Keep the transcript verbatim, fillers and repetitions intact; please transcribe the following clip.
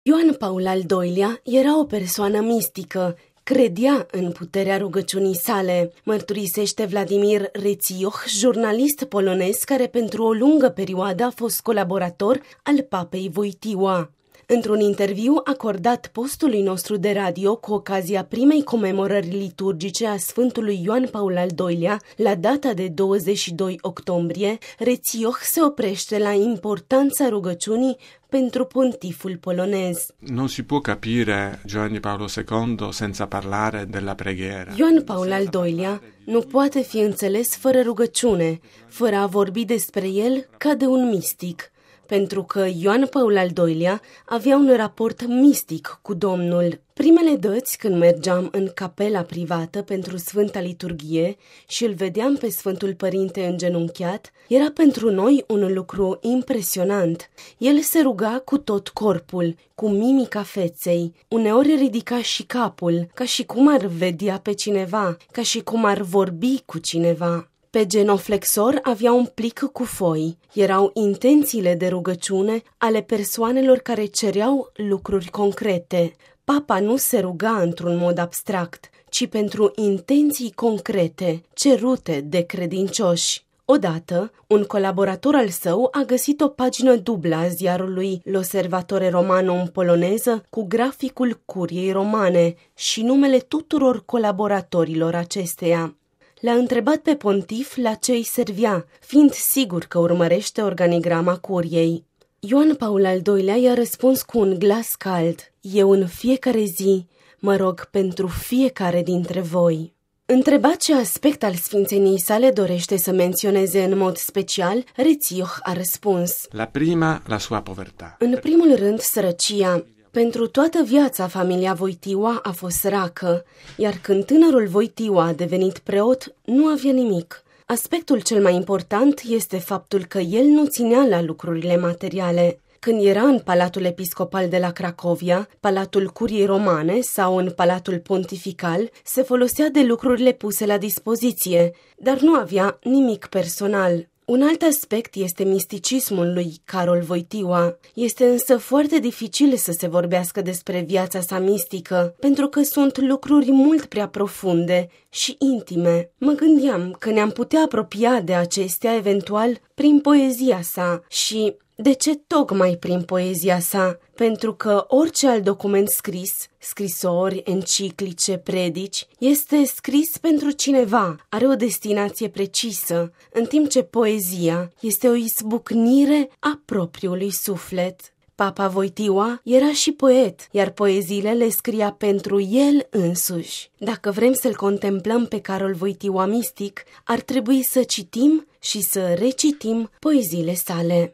Ioan Paul al doilea era o persoană mistică, credea în puterea rugăciunii sale, mărturisește Vladimir Rețioch, jurnalist polonez care pentru o lungă perioadă a fost colaborator al papei Wojtyła. Într-un interviu acordat postului nostru de radio cu ocazia primei comemorări liturgice a Sfântului Ioan Paul al doilea, la data de douăzeci și doi octombrie, Rețioch se oprește la importanța rugăciunii pentru pontiful polonez. Non si può capire Giovanni Paolo secondo senza parlare della preghiera. Ioan Paul al doilea nu poate fi înțeles fără rugăciune, fără a vorbi despre el ca de un mistic. Pentru că Ioan Paul al doilea avea un raport mistic cu Domnul. Primele dăți, când mergeam în capela privată pentru Sfânta Liturghie și îl vedeam pe Sfântul Părinte îngenunchiat, era pentru noi un lucru impresionant. El se ruga cu tot corpul, cu mimica feței, uneori ridica și capul, ca și cum ar vedea pe cineva, ca și cum ar vorbi cu cineva. Pe genoflexor avea un plic cu foi. Erau intențiile de rugăciune ale persoanelor care cereau lucruri concrete. Papa nu se ruga într-un mod abstract, ci pentru intenții concrete, cerute de credincioși. Odată, un colaborator al său a găsit o pagină dublă a ziarului L'Osservatore Romano în poloneză cu graficul Curiei Romane și numele tuturor colaboratorilor acesteia. L-a întrebat pe pontif la ce îi servea, fiind sigur că urmărește organigrama curiei. Ioan Paul al doilea i-a răspuns cu un glas cald: eu în fiecare zi mă rog pentru fiecare dintre voi. Întrebat ce aspect al sfințeniei sale dorește să menționeze în mod special, Rețioch a răspuns: La prima, la sua povertà. În primul rând, sărăcia. Pentru toată viața, familia Wojtyła a fost săracă, iar când tânărul Wojtyła a devenit preot, nu avea nimic. Aspectul cel mai important este faptul că el nu ținea la lucrurile materiale. Când era în Palatul Episcopal de la Cracovia, Palatul Curiei Romane sau în Palatul Pontifical, se folosea de lucrurile puse la dispoziție, dar nu avea nimic personal. Un alt aspect este misticismul lui Karol Wojtyła. Este însă foarte dificil să se vorbească despre viața sa mistică, pentru că sunt lucruri mult prea profunde și intime. Mă gândeam că ne-am putea apropia de acestea eventual prin poezia sa și... De ce tocmai prin poezia sa? Pentru că orice alt document scris, scrisori, enciclice, predici, este scris pentru cineva, are o destinație precisă, în timp ce poezia este o izbucnire a propriului suflet. Papa Wojtyła era și poet, iar poeziile le scria pentru el însuși. Dacă vrem să-l contemplăm pe Karol Wojtyła mistic, ar trebui să citim și să recitim poeziile sale.